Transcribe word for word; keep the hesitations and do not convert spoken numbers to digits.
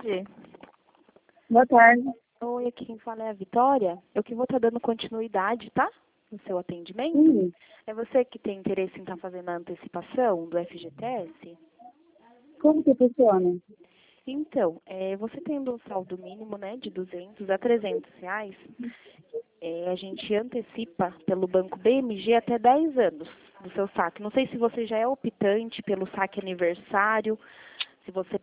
tarde. Boa tarde. Oi, aqui quem fala é a Vitória. Eu que vou estar dando continuidade, tá? No seu atendimento. Sim. É você que tem interesse em estar fazendo a antecipação do F G T S? Como que funciona? Então, é, você tendo um saldo mínimo, né, de duzentos a trezentos reais, é, a gente antecipa pelo Banco B M G até dez anos do seu saque. Não sei se você já é optante pelo saque aniversário, se você